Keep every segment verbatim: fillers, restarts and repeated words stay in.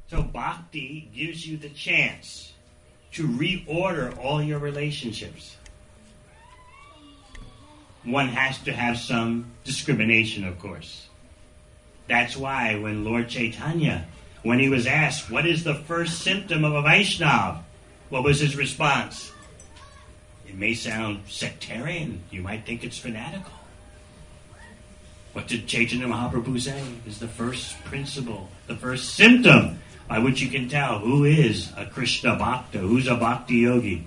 So bhakti gives you the chance to reorder all your relationships. One has to have some discrimination, of course. That's why when Lord Chaitanya, when he was asked, what is the first symptom of a Vaishnava? What was his response? It may sound sectarian. You might think it's fanatical. What did Chaitanya Mahaprabhu say is the first principle, the first symptom by which you can tell who is a Krishna Bhakta, who's a Bhakti Yogi.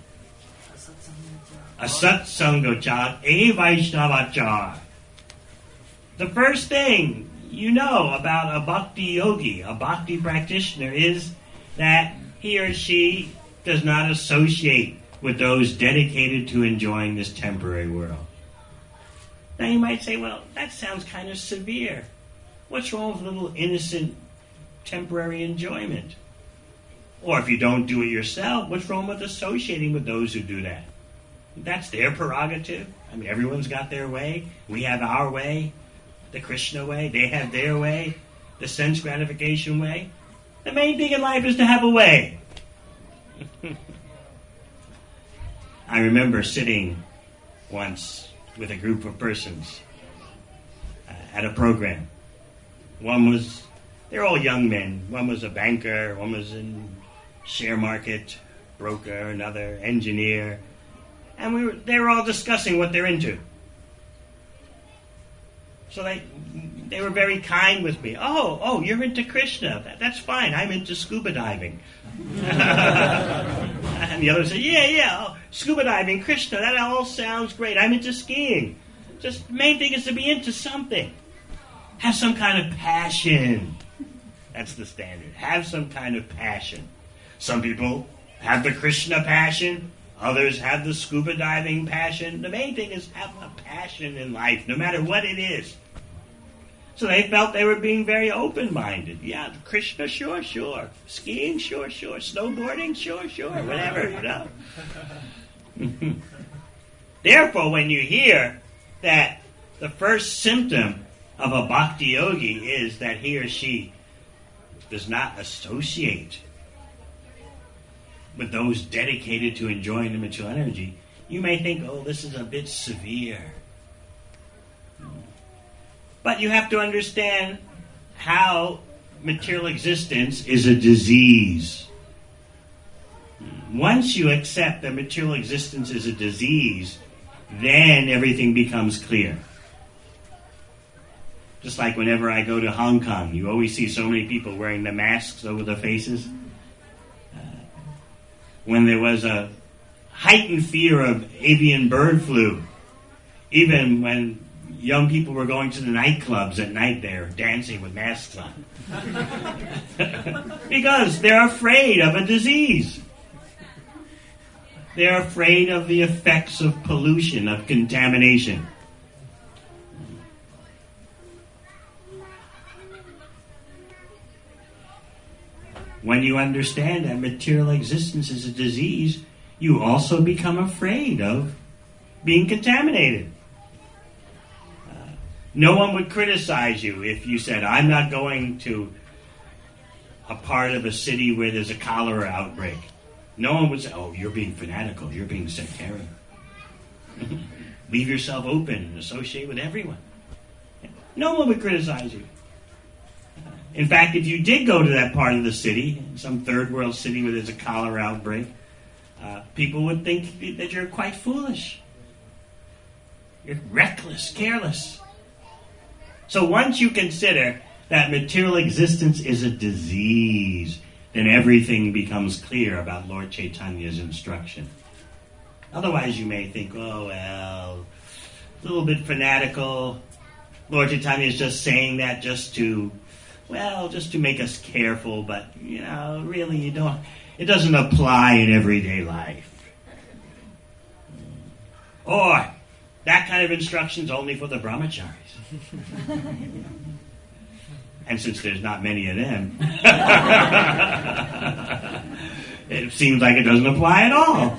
A Satsangachar, a Vaishnavachar. The first thing you know about a Bhakti Yogi, a Bhakti practitioner, is that he or she does not associate with those dedicated to enjoying this temporary world. Now you might say, well, that sounds kind of severe. What's wrong with a little innocent temporary enjoyment? Or if you don't do it yourself, what's wrong with associating with those who do that? That's their prerogative. I mean, everyone's got their way. We have our way, the Krishna way. They have their way, the sense gratification way. The main thing in life is to have a way. I remember sitting once with a group of persons uh, at a program. One was, they're all young men. One was a banker, one was in share market, broker, another engineer. And we were, they were all discussing what they're into. So they they were very kind with me. Oh, oh, you're into Krishna. That, that's fine. I'm into scuba diving. And the other said, yeah, yeah, oh, scuba diving, Krishna, that all sounds great. I'm into skiing. Just the main thing is to be into something. Have some kind of passion. That's the standard. Have some kind of passion. Some people have the Krishna passion. Others have the scuba diving passion. The main thing is have a passion in life, no matter what it is. So they felt they were being very open-minded. Yeah, Krishna, sure, sure. Skiing, sure, sure. Snowboarding, sure, sure. Whatever, you know. Therefore, when you hear that the first symptom of a bhakti yogi is that he or she does not associate with those dedicated to enjoying the material energy, you may think, oh, this is a bit severe. But you have to understand how material existence is a disease. Once you accept that material existence is a disease, then everything becomes clear. Just like whenever I go to Hong Kong, you always see so many people wearing the masks over their faces. Uh, when there was a heightened fear of avian bird flu, even when young people were going to the nightclubs at night there, dancing with masks on. Because they're afraid of a disease. They're afraid of the effects of pollution, of contamination. When you understand that material existence is a disease, you also become afraid of being contaminated. No one would criticize you if you said, I'm not going to a part of a city where there's a cholera outbreak. No one would say, oh, you're being fanatical, you're being sectarian. Leave yourself open and associate with everyone. No one would criticize you. In fact, if you did go to that part of the city, some third world city where there's a cholera outbreak, uh, people would think that you're quite foolish. You're reckless, careless. So once you consider that material existence is a disease, then everything becomes clear about Lord Chaitanya's instruction. Otherwise you may think, oh, well, a little bit fanatical. Lord Chaitanya is just saying that just to, well, just to make us careful, but, you know, really you don't, it doesn't apply in everyday life. Or, that kind of instruction is only for the brahmacharis. And since there's not many of them, it seems like it doesn't apply at all.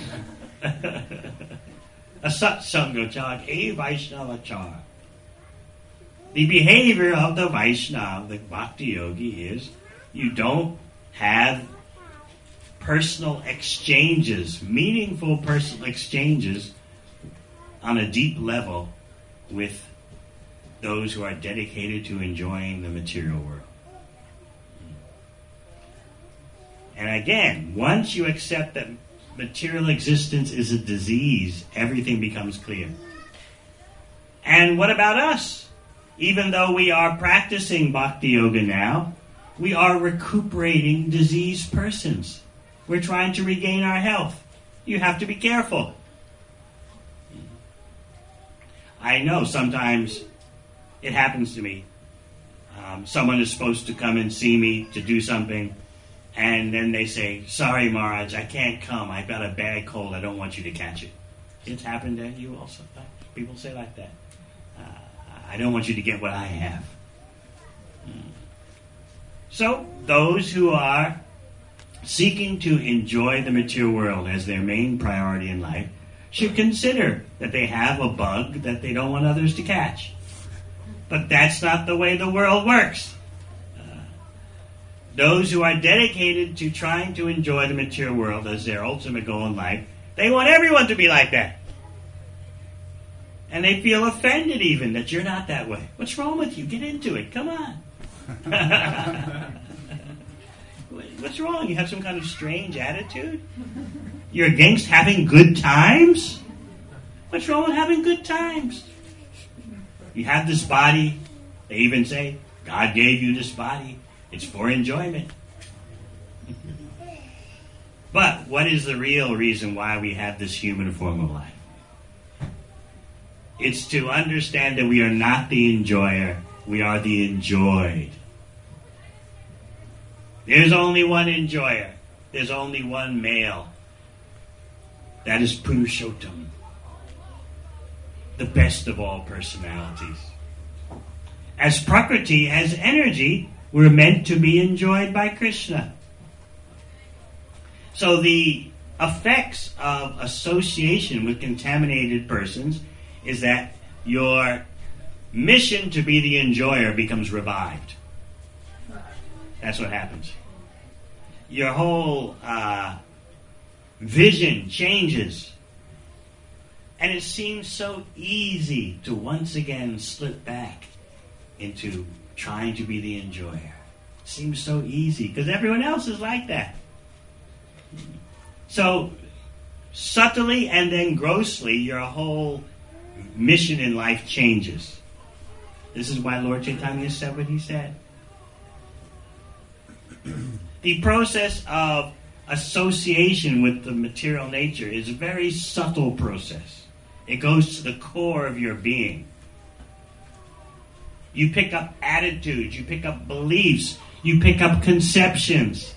A satsangachar, a Vaishnavachar. The behavior of the Vaishnava, the Bhakti Yogi, is you don't have personal exchanges, meaningful personal exchanges on a deep level with those who are dedicated to enjoying the material world. And again, once you accept that material existence is a disease, everything becomes clear. And what about us? Even though we are practicing Bhakti Yoga now, we are recuperating diseased persons. We're trying to regain our health. You have to be careful. I know sometimes it happens to me. Um, someone is supposed to come and see me to do something, and then they say, "Sorry, Maharaj, I can't come. I've got a bad cold. I don't want you to catch it." It's happened to you also. People say like that. Uh, I don't want you to get what I have. Mm. So, those who are seeking to enjoy the material world as their main priority in life should consider that they have a bug that they don't want others to catch. But that's not the way the world works. Uh, those who are dedicated to trying to enjoy the material world as their ultimate goal in life, they want everyone to be like that. And they feel offended even that you're not that way. What's wrong with you? Get into it. Come on. What's wrong? You have some kind of strange attitude? You're against having good times? What's wrong with having good times? You have this body. They even say, God gave you this body. It's for enjoyment. But what is the real reason why we have this human form of life? It's to understand that we are not the enjoyer. We are the enjoyed. There's only one enjoyer. There's only one male. That is Purushottam, the best of all personalities. As Prakriti, as energy, we're meant to be enjoyed by Krishna. So the effects of association with contaminated persons is that your mission to be the enjoyer becomes revived. That's what happens. Your whole uh, vision changes. And it seems so easy to once again slip back into trying to be the enjoyer. It seems so easy because everyone else is like that. So, subtly and then grossly, your whole mission in life changes. This is why Lord Chaitanya said what he said. The process of association with the material nature is a very subtle process. It goes to the core of your being. You pick up attitudes, you pick up beliefs, you pick up conceptions.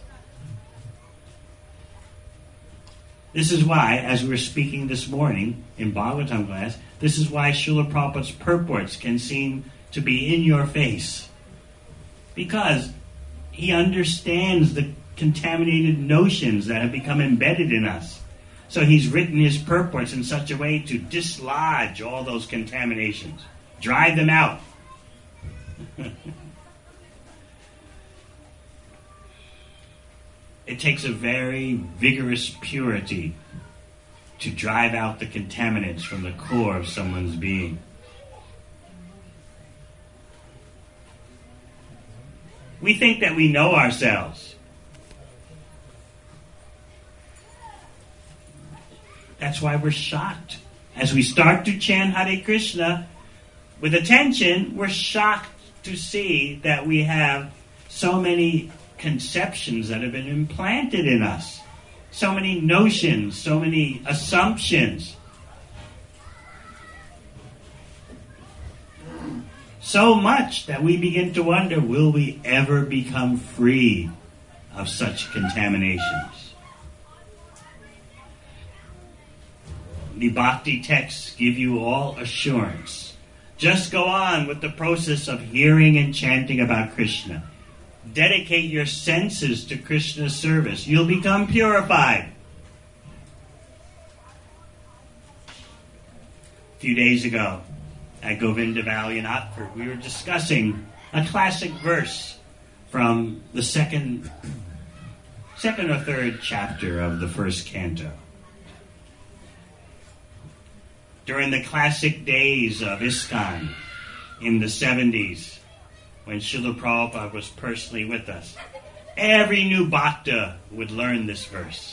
This is why, as we were speaking this morning in Bhagavatam class, this is why Srila Prabhupada's purports can seem to be in your face. Because he understands the contaminated notions that have become embedded in us. So he's written his purports in such a way to dislodge all those contaminations. Drive them out. It takes a very vigorous purity to drive out the contaminants from the core of someone's being. We think that we know ourselves. That's why we're shocked. As we start to chant Hare Krishna with attention, we're shocked to see that we have so many conceptions that have been implanted in us. So many notions, so many assumptions. So much that we begin to wonder, will we ever become free of such contaminations? The Bhakti texts give you all assurance. Just go on with the process of hearing and chanting about Krishna. Dedicate your senses to Krishna's service. You'll become purified. A few days ago, at Govinda Valley in Otford, we were discussing a classic verse from the second second or third chapter of the first canto. During the classic days of ISKCON in the seventies, when Srila Prabhupada was personally with us, every new bhakta would learn this verse.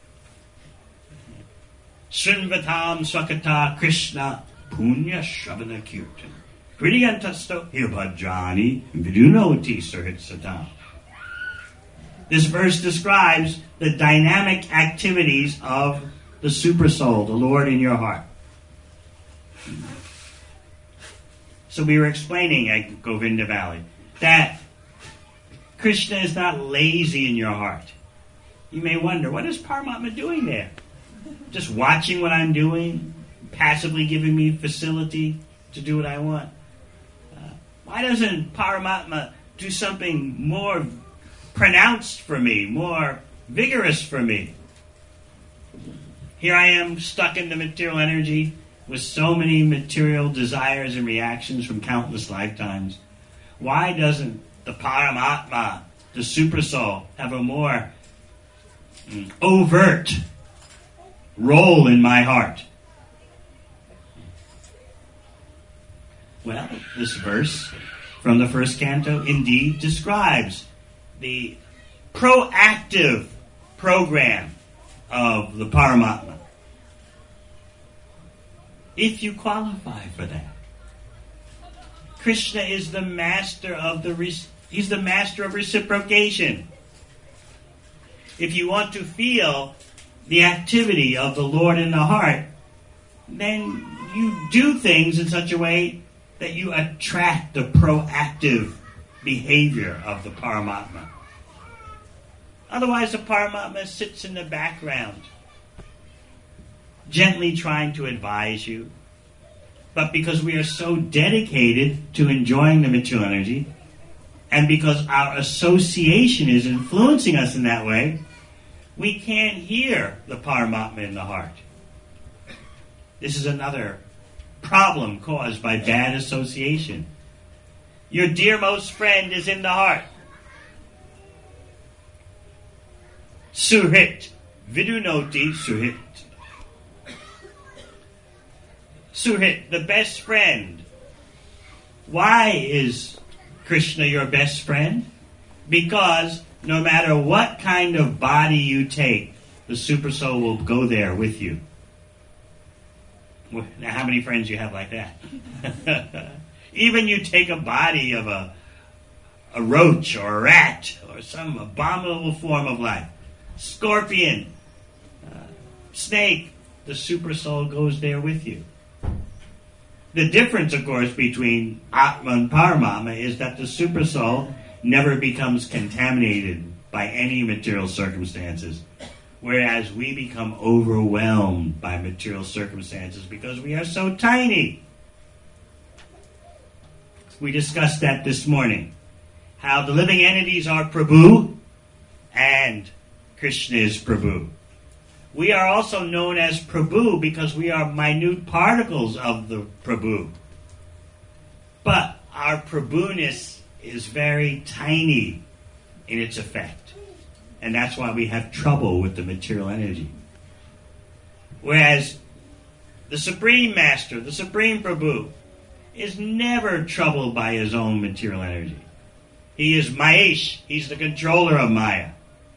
Srinvatam Swakata Krishna Punya Shravana Kirtan Hridiyantasto Hirbhajani Vidunoti Surhit Satam. This verse describes the dynamic activities of the Supersoul, the Lord in your heart. So we were explaining at Govinda Valley that Krishna is not lazy in your heart. You may wonder, what is Paramatma doing there? Just watching what I'm doing? Passively giving me facility to do what I want? Uh, why doesn't Paramatma do something more pronounced for me, more vigorous for me? Here I am stuck in the material energy with so many material desires and reactions from countless lifetimes. Why doesn't the Paramatma, the Supersoul, have a more mm, overt role in my heart? Well, this verse from the first canto indeed describes the proactive program of the Paramatma. If you qualify for that. Krishna is the master of the re- he's the master of reciprocation. If you want to feel the activity of the Lord in the heart, then you do things in such a way that you attract the proactive behavior of the Paramatma. Otherwise, the Paramatma sits in the background, gently trying to advise you. But because we are so dedicated to enjoying the material energy, and because our association is influencing us in that way, we can't hear the Paramatma in the heart. This is another problem caused by bad association. Your dearmost friend is in the heart. Suhrit. Vidunoti Suhrit. Suhrit, the best friend. Why is Krishna your best friend? Because no matter what kind of body you take, the Supersoul will go there with you. Now, how many friends you have like that? Even you take a body of a, a roach or a rat or some abominable form of life, scorpion, uh, snake, the Supersoul goes there with you. The difference, of course, between Atma and Paramatma is that the Supersoul never becomes contaminated by any material circumstances, whereas we become overwhelmed by material circumstances because we are so tiny. We discussed that this morning, how the living entities are Prabhu and Krishna is Prabhu. We are also known as Prabhu because we are minute particles of the Prabhu. But our Prabhu-ness is very tiny in its effect. And that's why we have trouble with the material energy. Whereas the Supreme Master, the Supreme Prabhu, is never troubled by his own material energy. He is Mahesh. He's the controller of Maya.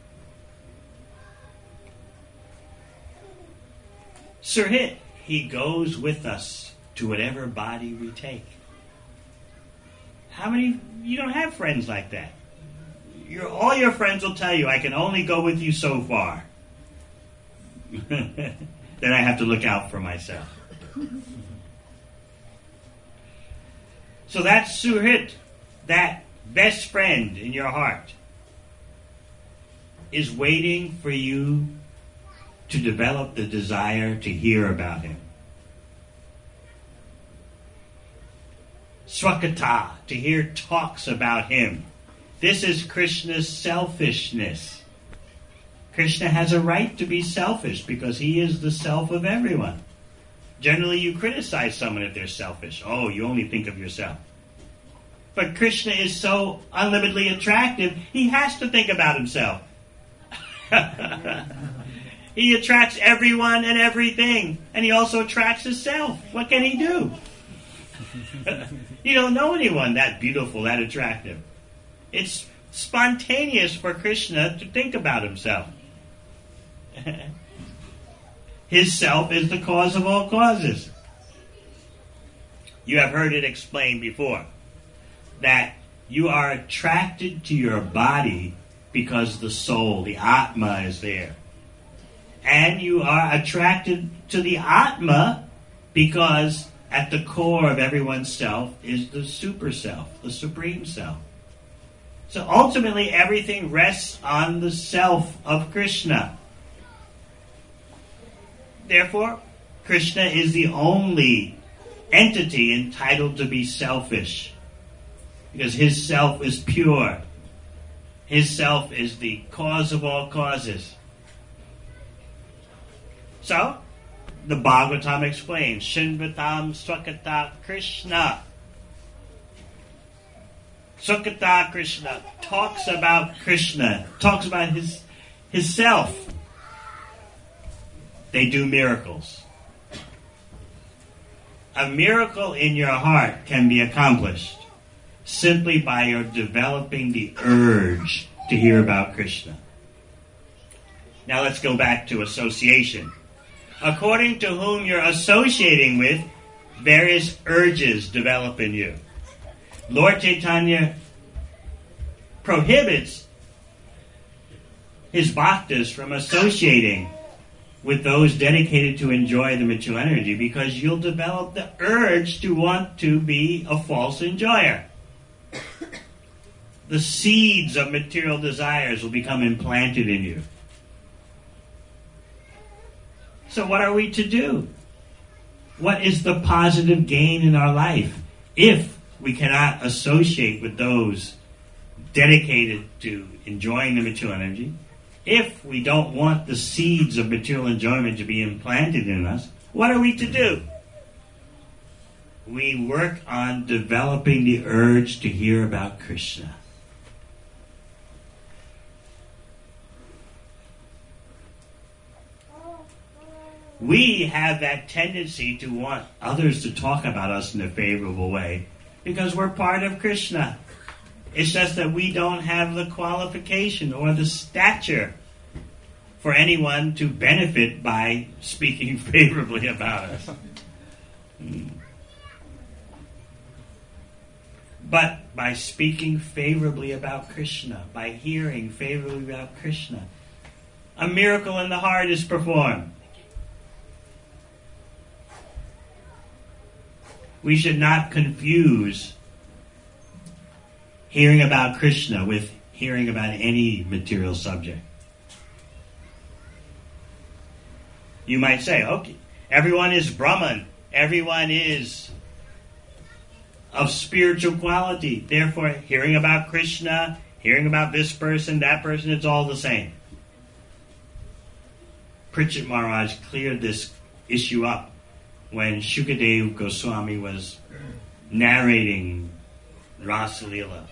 Surhit, he goes with us to whatever body we take. How many, you don't have friends like that. Your, all your friends will tell you, I can only go with you so far. Then I have to look out for myself. So that Surhit, that best friend in your heart, is waiting for you to develop the desire to hear about him. Swakata, to hear talks about him. This is Krishna's selfishness. Krishna has a right to be selfish because he is the self of everyone. Generally, you criticize someone if they're selfish. Oh, you only think of yourself. But Krishna is so unlimitedly attractive, he has to think about himself. He attracts everyone and everything, and he also attracts himself. What can he do? You don't know anyone that beautiful, that attractive. It's spontaneous for Krishna to think about himself. His self is the cause of all causes. You have heard it explained before that you are attracted to your body because the soul, the Atma, is there. And you are attracted to the Atma because at the core of everyone's self is the super self, the supreme self. So ultimately everything rests on the self of Krishna. Therefore, Krishna is the only entity entitled to be selfish, because his self is pure. His self is the cause of all causes. So, the Bhagavatam explains, Shinvatam Swakata Krishna. Swakata Krishna talks about Krishna, talks about his, his self. They do miracles. A miracle in your heart can be accomplished simply by your developing the urge to hear about Krishna. Now let's go back to association. According to whom you're associating with, various urges develop in you. Lord Chaitanya prohibits his bhaktas from associating with those dedicated to enjoy the material energy, because you'll develop the urge to want to be a false enjoyer. The seeds of material desires will become implanted in you. So what are we to do? What is the positive gain in our life if we cannot associate with those dedicated to enjoying the material energy? If we don't want the seeds of material enjoyment to be implanted in us, what are we to do? We work on developing the urge to hear about Krishna. We have that tendency to want others to talk about us in a favorable way because we're part of Krishna. It's just that we don't have the qualification or the stature for anyone to benefit by speaking favorably about us. But by speaking favorably about Krishna, by hearing favorably about Krishna, a miracle in the heart is performed. We should not confuse hearing about Krishna with hearing about any material subject. You might say, okay, everyone is Brahman, everyone is of spiritual quality. Therefore, hearing about Krishna, hearing about this person, that person, it's all the same. Parikshit Maharaj cleared this issue up when Shukadeva Goswami was narrating Rasa Leela.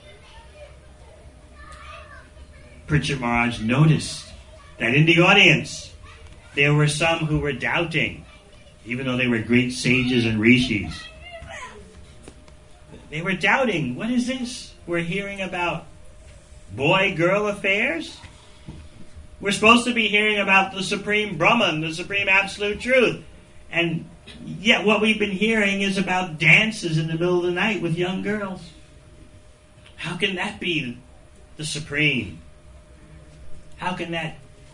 Parikshit Maharaj noticed that in the audience there were some who were doubting, even though they were great sages and rishis. They were doubting, what is this? We're hearing about boy-girl affairs? We're supposed to be hearing about the Supreme Brahman, the Supreme Absolute Truth. And yet what we've been hearing is about dances in the middle of the night with young girls. How can that be the Supreme? How can that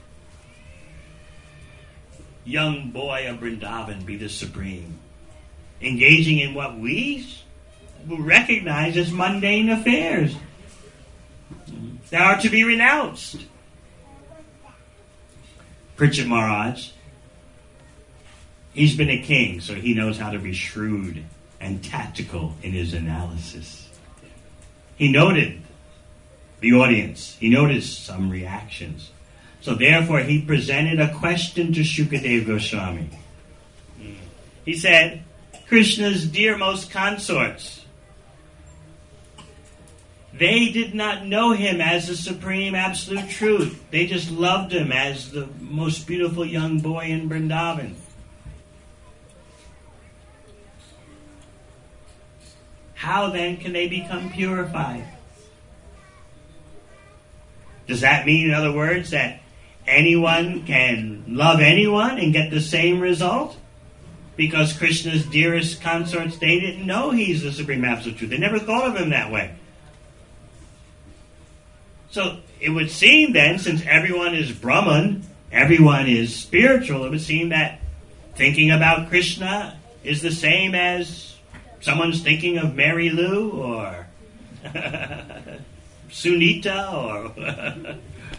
young boy of Vrindavan be the Supreme? Engaging in what we recognize as mundane affairs that are to be renounced. Parikshit Maharaj, he's been a king, so he knows how to be shrewd and tactical in his analysis. He noted the audience. He noticed some reactions. So therefore, he presented a question to Shukadeva Goswami. He said, Krishna's dearmost consorts, They did not know him as the supreme absolute truth. They just loved him as the most beautiful young boy in Vrindavan. How then can they become purified? Does that mean, in other words, that anyone can love anyone and get the same result? Because Krishna's dearest consorts, they didn't know he's the supreme absolute truth. They never thought of him that way. So it would seem then, since everyone is Brahman, everyone is spiritual, it would seem that thinking about Krishna is the same as someone's thinking of Mary Lou or Sunita or...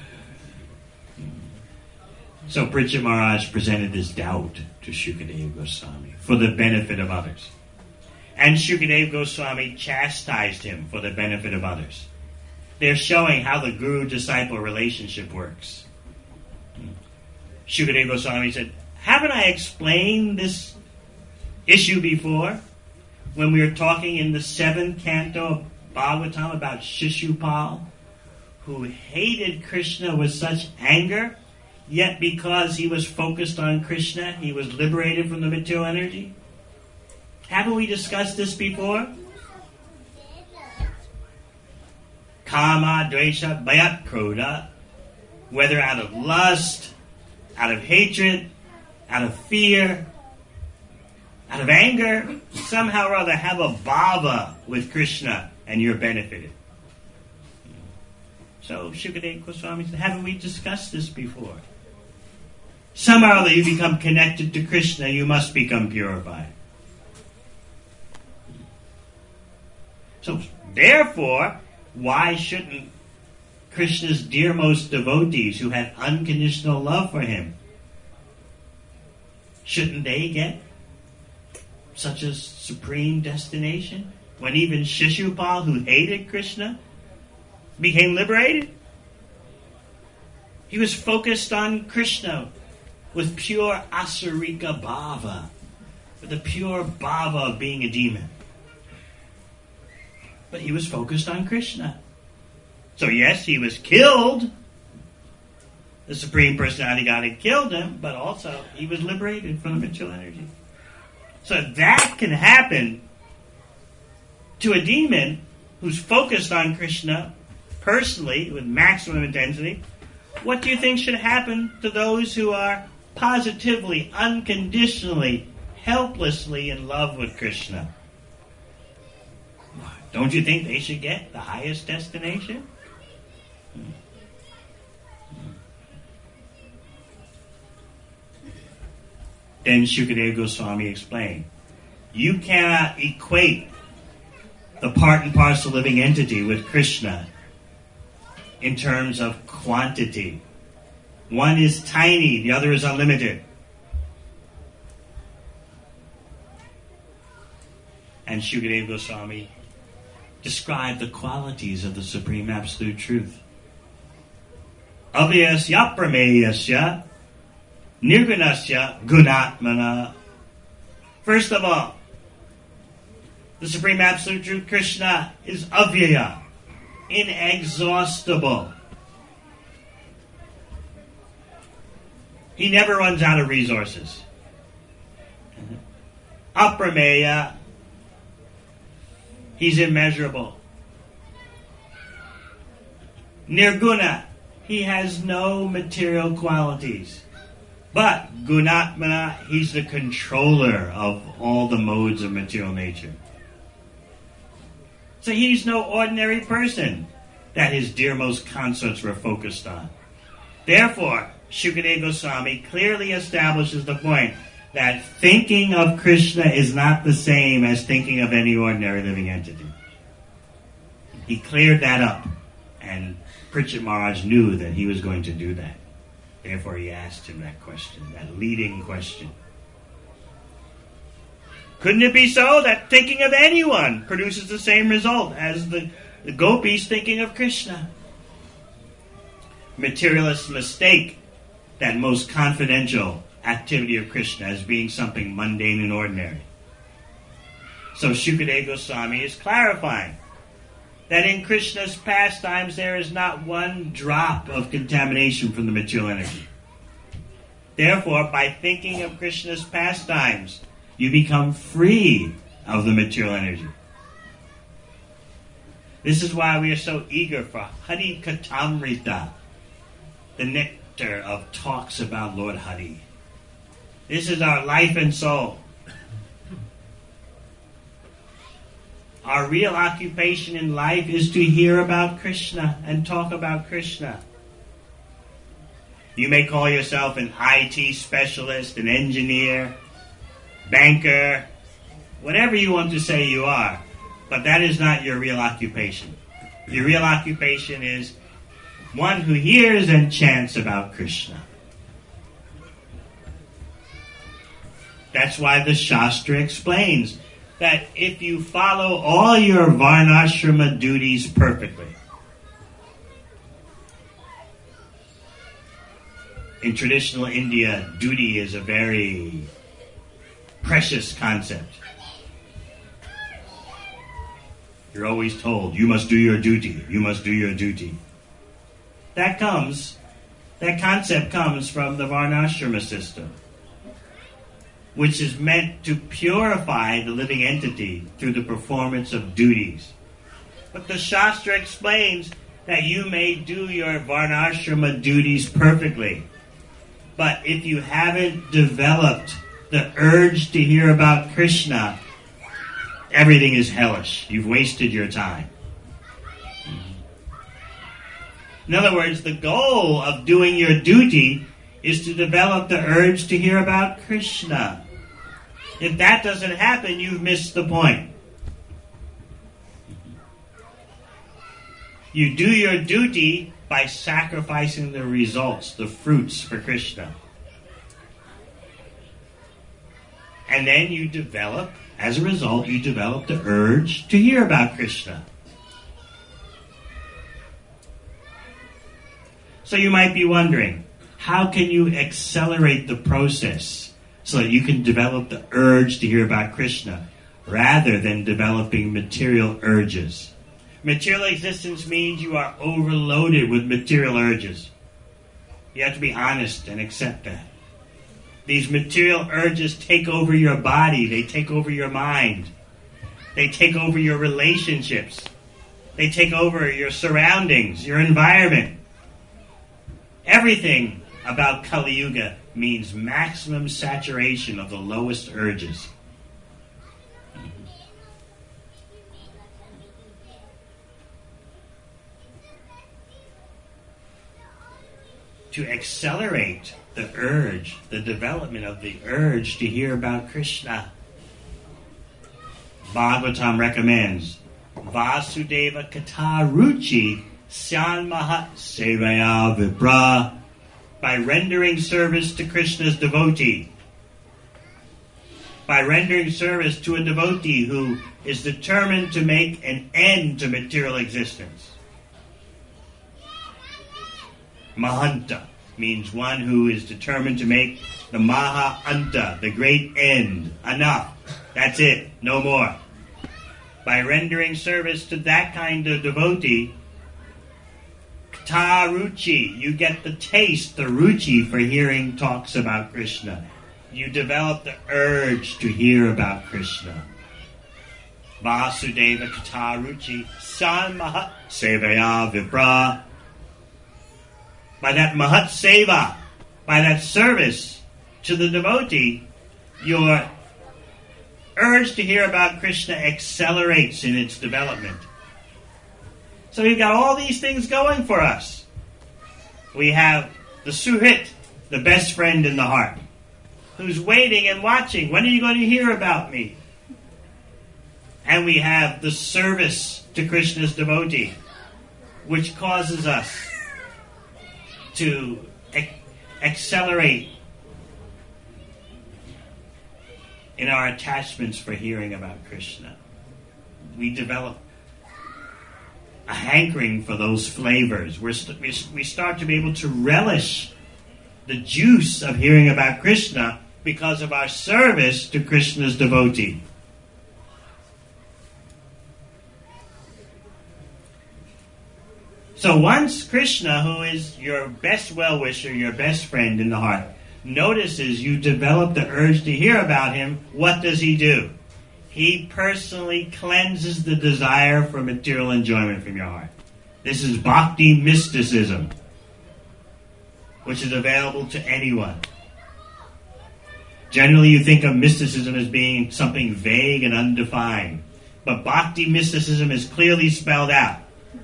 So Parikshit Maharaj presented this doubt to Shukadeva Goswami for the benefit of others. And Shukadeva Goswami chastised him for the benefit of others. They're showing how the guru-disciple relationship works. Shukadeva Goswami said, haven't I explained this issue before? When we were talking in the seventh canto of Bhagavatam about Shishupal, who hated Krishna with such anger, yet because he was focused on Krishna, he was liberated from the material energy. Haven't we discussed this before? Kama, Dvesha, Bhayat, Krodha, whether out of lust, out of hatred, out of fear, out of anger, somehow or other have a bhava with Krishna and you're benefited. So Shukadeva Goswami said, haven't we discussed this before? Somehow or other you become connected to Krishna, you must become purified. So therefore, why shouldn't Krishna's dearmost devotees who had unconditional love for him, shouldn't they get such a supreme destination? When even Shishupal, who hated Krishna, became liberated? He was focused on Krishna with pure asarika bhava, with the pure bhava of being a demon. But he was focused on Krishna. So yes, he was killed. The Supreme Personality God had killed him, but also he was liberated from the material energy. So if that can happen to a demon who's focused on Krishna personally with maximum intensity, what do you think should happen to those who are positively, unconditionally, helplessly in love with Krishna? Don't you think they should get the highest destination? Then Shukadeva Goswami explained, you cannot equate the part and parcel living entity with Krishna in terms of quantity. One is tiny, the other is unlimited. And Shukadeva Goswami described the qualities of the Supreme Absolute Truth. Avyasya prameyasya nirgunasya gunatmana. First of all, the Supreme Absolute Truth, Krishna, is avyaya, inexhaustible. He never runs out of resources. Aprameya, he's immeasurable. Nirguna, he has no material qualities. But Gunatmana, he's the controller of all the modes of material nature. So he's no ordinary person that his dearmost consorts were focused on. Therefore, Shukadeva Goswami clearly establishes the point that thinking of Krishna is not the same as thinking of any ordinary living entity. He cleared that up, and Parikshit Maharaj knew that he was going to do that. Therefore, he asked him that question, that leading question. Couldn't it be so that thinking of anyone produces the same result as the, the gopis thinking of Krishna? Materialists mistake that most confidential activity of Krishna as being something mundane and ordinary. So Shukadeva Goswami is clarifying. that in Krishna's pastimes there is not one drop of contamination from the material energy. Therefore, by thinking of Krishna's pastimes, you become free of the material energy. This is why we are so eager for Hari Katamrita, the nectar of talks about Lord Hari. This is our life and soul. Our real occupation in life is to hear about Krishna and talk about Krishna. You may call yourself an I T specialist, an engineer, banker, whatever you want to say you are, but that is not your real occupation. Your real occupation is one who hears and chants about Krishna. That's why the Shastra explains that if you follow all your varnashrama duties perfectly, in traditional India, duty is a very precious concept. You're always told, you must do your duty, you must do your duty. That comes, that concept comes from the varnashrama system, which is meant to purify the living entity through the performance of duties. But the Shastra explains that you may do your varnashrama duties perfectly, but if you haven't developed the urge to hear about Krishna, everything is hellish. You've wasted your time. In other words, the goal of doing your duty is to develop the urge to hear about Krishna. If that doesn't happen, you've missed the point. You do your duty by sacrificing the results, the fruits for Krishna. And then you develop, as a result, you develop the urge to hear about Krishna. So you might be wondering, how can you accelerate the process so that you can develop the urge to hear about Krishna rather than developing material urges? Material existence means you are overloaded with material urges. You have to be honest and accept that. These material urges take over your body. They take over your mind. They take over your relationships. They take over your surroundings, your environment. Everything about Kali Yuga means maximum saturation of the lowest urges. To accelerate the urge, the development of the urge to hear about Krishna, Bhagavatam recommends Vasudeva Kata Ruchi Syan Mahat Sevaya Vipra, by rendering service to Krishna's devotee. By rendering service to a devotee who is determined to make an end to material existence. Mahanta means one who is determined to make the Maha Anta, the great end. Enough. That's it. No more. By rendering service to that kind of devotee, Kata Ruchi, you get the taste, the ruchi for hearing talks about Krishna. You develop the urge to hear about Krishna. Vasudeva Kata Ruchi San Mahat Sevaya Vipra. By that Mahat Seva, by that service to the devotee, your urge to hear about Krishna accelerates in its development. So we've got all these things going for us. We have the Suhrit, the best friend in the heart, who's waiting and watching. When are you going to hear about me? And we have the service to Krishna's devotee, which causes us to ac- accelerate in our attachments for hearing about Krishna. We develop a hankering for those flavors. We're st- we start to be able to relish the juice of hearing about Krishna because of our service to Krishna's devotee. So once Krishna, who is your best well-wisher, your best friend in the heart, notices you develop the urge to hear about him, what does he do? He personally cleanses the desire for material enjoyment from your heart. This is bhakti mysticism, which is available to anyone. Generally, you think of mysticism as being something vague and undefined. But bhakti mysticism is clearly spelled out.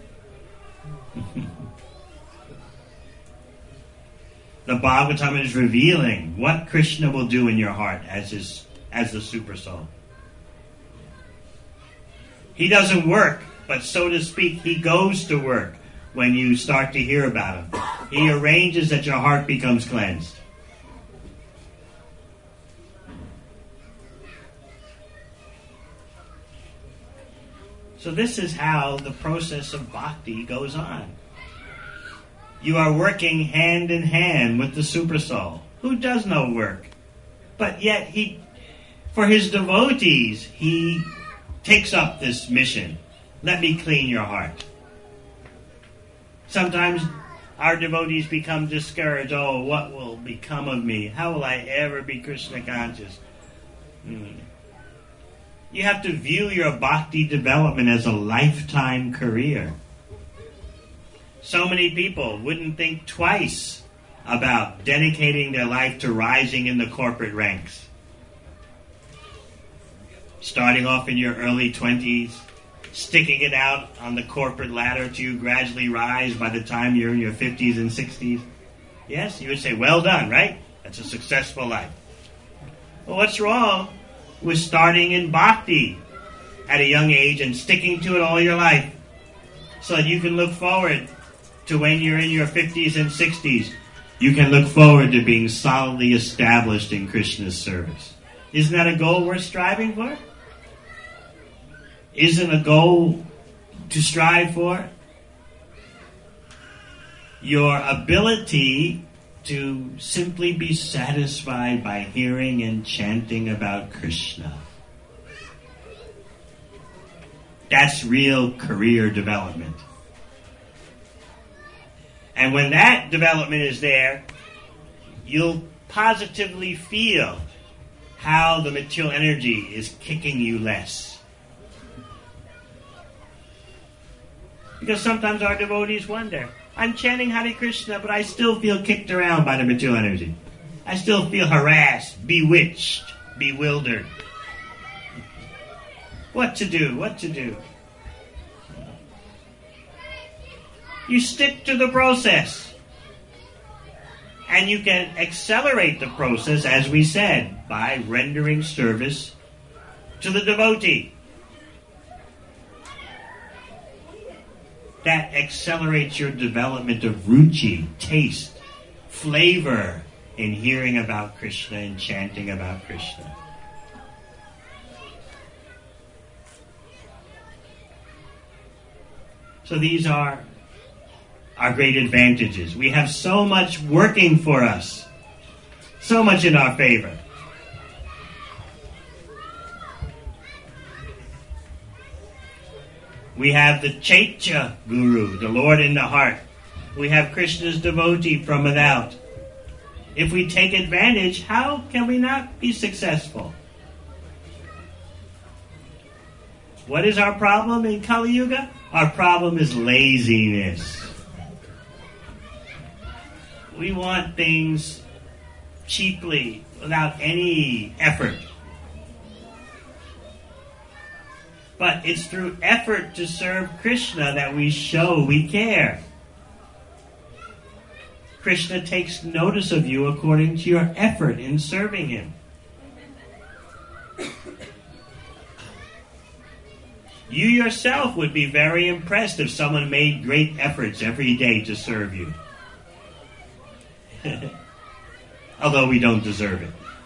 The Bhagavatam is revealing what Krishna will do in your heart as his as the super soul. He doesn't work, but so to speak, he goes to work when you start to hear about him. He arranges that your heart becomes cleansed. So this is how the process of bhakti goes on. You are working hand in hand with the super soul, who does no work. But yet, he, for his devotees, he takes up this mission. Let me clean your heart. Sometimes our devotees become discouraged. Oh, what will become of me? How will I ever be Krishna conscious? Hmm. You have to view your bhakti development as a lifetime career. So many people wouldn't think twice about dedicating their life to rising in the corporate ranks. Starting off in your early twenties, sticking it out on the corporate ladder till you gradually rise by the time you're in your fifties and sixties. Yes, you would say, well done, right? That's a successful life. Well, what's wrong with starting in bhakti at a young age and sticking to it all your life so that you can look forward to when you're in your fifties and sixties, you can look forward to being solidly established in Krishna's service. Isn't that a goal worth striving for? Isn't a goal to strive for? Your ability to simply be satisfied by hearing and chanting about Krishna. That's real career development. And when that development is there, you'll positively feel how the material energy is kicking you less. Because sometimes our devotees wonder, I'm chanting Hare Krishna, but I still feel kicked around by the material energy. I still feel harassed, bewitched, bewildered. What to do? What to do? You stick to the process. And you can accelerate the process, as we said, by rendering service to the devotee. That accelerates your development of ruchi, taste, flavor in hearing about Krishna and chanting about Krishna. So these are our great advantages. We have so much working for us, so much in our favor. We have the Chaitya Guru, the Lord in the heart. We have Krishna's devotee from without. If we take advantage, how can we not be successful? What is our problem in Kali Yuga? Our problem is laziness. We want things cheaply, without any effort. But it's through effort to serve Krishna that we show we care. Krishna takes notice of you according to your effort in serving him. You yourself would be very impressed if someone made great efforts every day to serve you. Although we don't deserve it.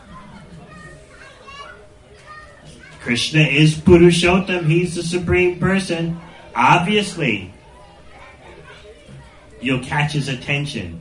Krishna is Purushottam. He's the Supreme Person. Obviously, you'll catch his attention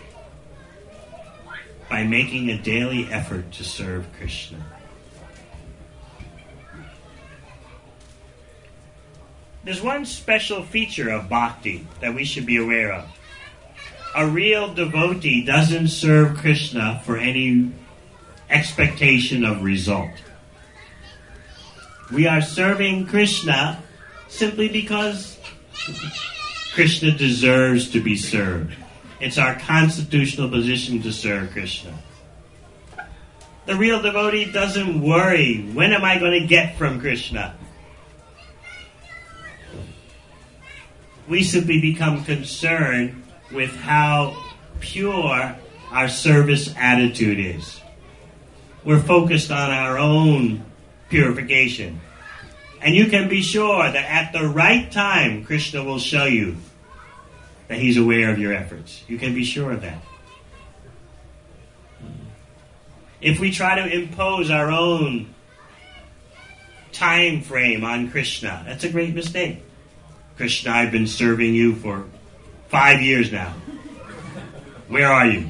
by making a daily effort to serve Krishna. There's one special feature of bhakti that we should be aware of. A real devotee doesn't serve Krishna for any expectation of result. We are serving Krishna simply because Krishna deserves to be served. It's our constitutional position to serve Krishna. The real devotee doesn't worry, when am I going to get from Krishna? We simply become concerned with how pure our service attitude is. We're focused on our own purification. And you can be sure that at the right time, Krishna will show you that he's aware of your efforts. You can be sure of that. If we try to impose our own time frame on Krishna, that's a great mistake. Krishna, I've been serving you for five years now. Where are you?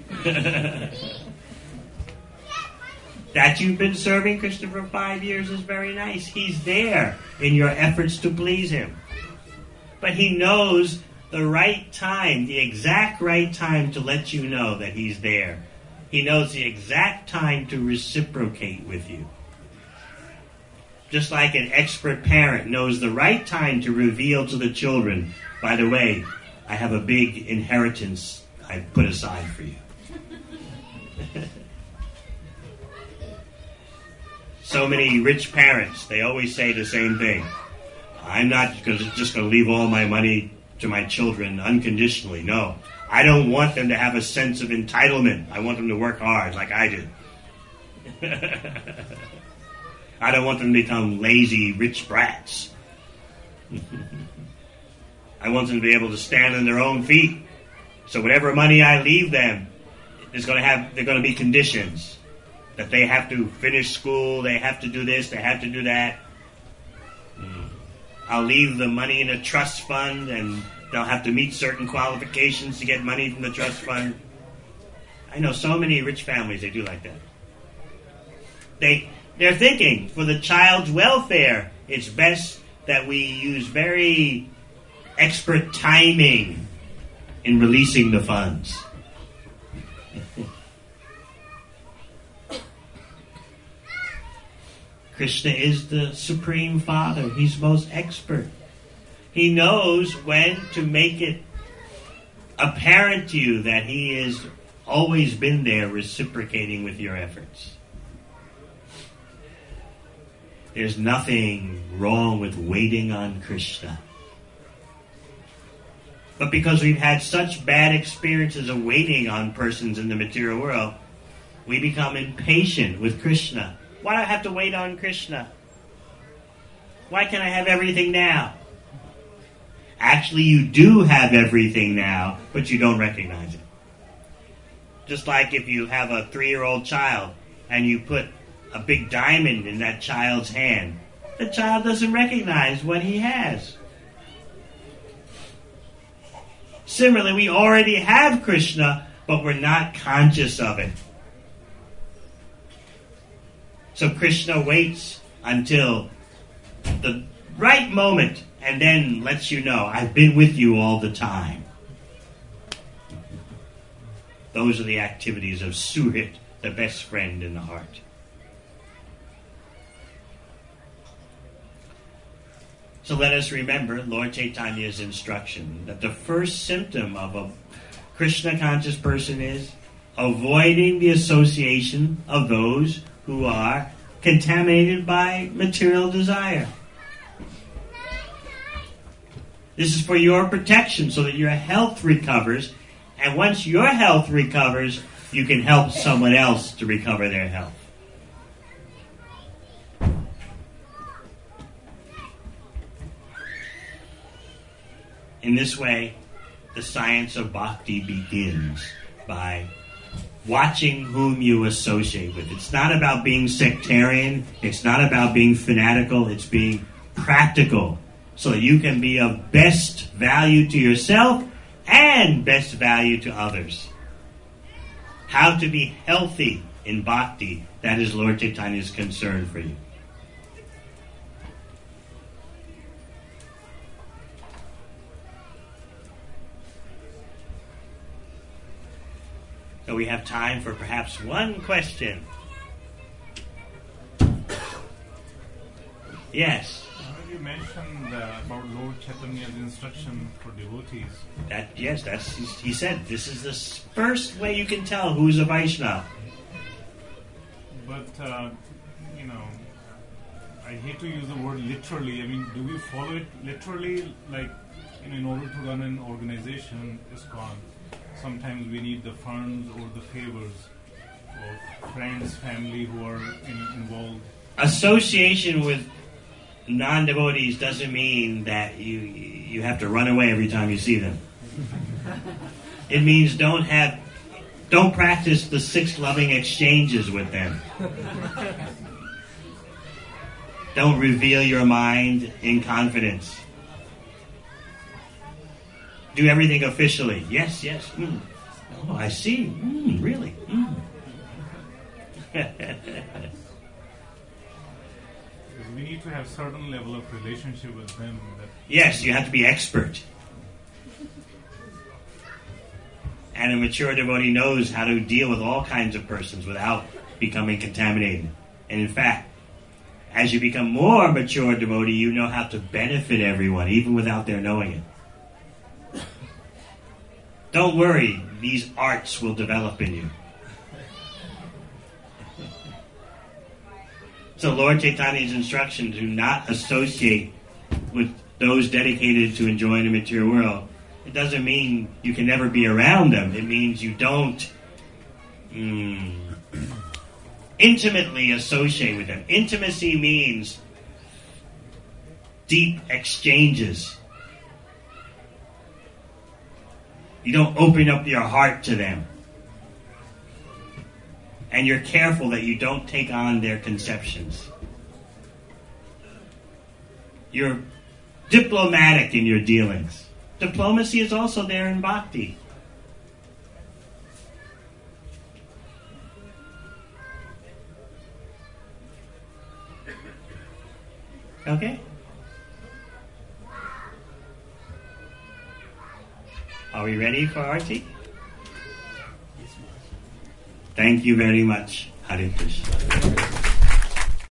That you've been serving Krishna for five years is very nice. He's there in your efforts to please him. But he knows the right time, the exact right time to let you know that he's there. He knows the exact time to reciprocate with you. Just like an expert parent knows the right time to reveal to the children, by the way, I have a big inheritance I put aside for you. So many rich parents, they always say the same thing. I'm not just going to leave all my money to my children unconditionally. No, I don't want them to have a sense of entitlement. I want them to work hard like I do. I don't want them to become lazy, rich brats. I want them to be able to stand on their own feet. So whatever money I leave them, is going to have, they're going to be conditions. That they have to finish school, they have to do this, they have to do that. I'll leave the money in a trust fund, and they'll have to meet certain qualifications to get money from the trust fund. I know so many rich families, they do like that. They, they're thinking, for the child's welfare, it's best that we use very expert timing in releasing the funds. Krishna is the Supreme Father. He's most expert. He knows when to make it apparent to you that he has always been there reciprocating with your efforts. There's nothing wrong with waiting on Krishna. But because we've had such bad experiences of waiting on persons in the material world, we become impatient with Krishna. Why do I have to wait on Krishna? Why can't I have everything now? Actually, you do have everything now, but you don't recognize it. Just like if you have a three-year-old child and you put a big diamond in that child's hand, the child doesn't recognize what he has. Similarly, we already have Krishna, but we're not conscious of it. So Krishna waits until the right moment and then lets you know, I've been with you all the time. Those are the activities of Suhrit, the best friend in the heart. So let us remember Lord Chaitanya's instruction that the first symptom of a Krishna conscious person is avoiding the association of those who are contaminated by material desire. This is for your protection so that your health recovers, and once your health recovers, you can help someone else to recover their health. In this way, the science of bhakti begins by watching whom you associate with. It's not about being sectarian. It's not about being fanatical. It's being practical so that you can be of best value to yourself and best value to others. How to be healthy in bhakti, that is Lord Chaitanya's concern for you. So we have time for perhaps one question. Yes. Uh, you mentioned uh, about Lord Chaitanya's instruction for devotees. That yes, that's he said. This is the first way you can tell who's a Vaishnava. But uh, you know, I hate to use the word literally. I mean, do we follow it literally? Like, you know, in order to run an organization, ISKCON, sometimes we need the funds or the favors of friends, family who are in, involved. Association with non-devotees doesn't mean that you you have to run away every time you see them. It means don't have don't practice the six loving exchanges with them. Don't reveal your mind in confidence. Do everything officially. Yes, yes. Mm. Oh, I see. Mm, really. Mm. We need to have certain level of relationship with them. That yes, you have to be expert. And a mature devotee knows how to deal with all kinds of persons without becoming contaminated. And in fact, as you become more mature devotee, you know how to benefit everyone, even without their knowing it. Don't worry, these arts will develop in you. So Lord Chaitanya's instruction to not associate with those dedicated to enjoying the material world, it doesn't mean you can never be around them. It means you don't mm, intimately associate with them. Intimacy means deep exchanges. You don't open up your heart to them. And you're careful that you don't take on their conceptions. You're diplomatic in your dealings. Diplomacy is also there in bhakti. Okay? Are we ready for Arti? Thank you very much. Hare Krishna.